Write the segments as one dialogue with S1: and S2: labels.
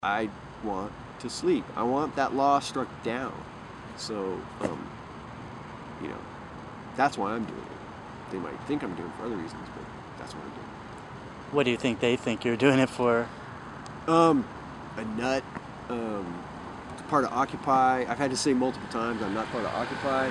S1: I want to sleep. I want that law struck down. So, you know, that's why I'm doing it. They might think I'm doing it for other reasons, but that's what I'm doing.
S2: What do you think they think you're doing it for?
S1: A nut. Part of Occupy. I've had to say multiple times I'm not part of Occupy.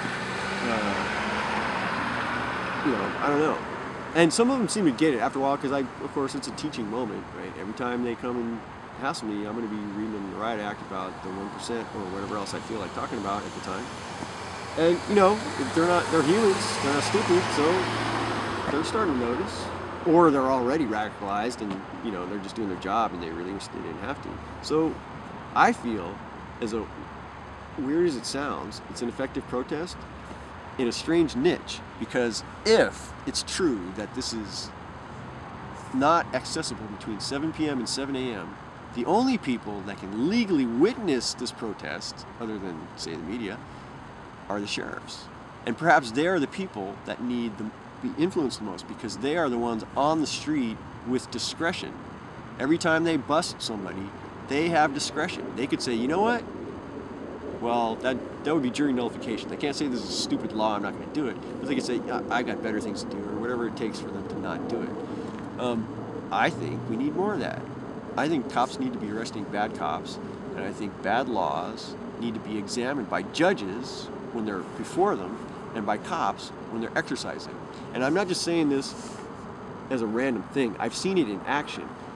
S1: I don't know. And some of them seem to get it after a while because of course, it's a teaching moment, right? Every time they come and hassle me, I'm going to be reading them the Riot Act about the 1% or whatever else I feel like talking about at the time. And, if they're humans, they're not stupid, so they're starting to notice. Or they're already radicalized and, they're just doing their job and they really wish they didn't have to. So I feel, as weird as it sounds, it's an effective protest in a strange niche, because if it's true that this is not accessible between 7 p.m. and 7 a.m., the only people that can legally witness this protest, other than, say, the media, are the sheriffs. And perhaps they're the people that need to be influenced the most, because they are the ones on the street with discretion. Every time they bust somebody, they have discretion. They could say, you know what? Well, that would be jury nullification. They can't say this is a stupid law, I'm not going to do it. But they can say, I got better things to do, or whatever it takes for them to not do it. I think we need more of that. I think cops need to be arresting bad cops, and I think bad laws need to be examined by judges when they're before them, and by cops when they're exercising. And I'm not just saying this as a random thing. I've seen it in action.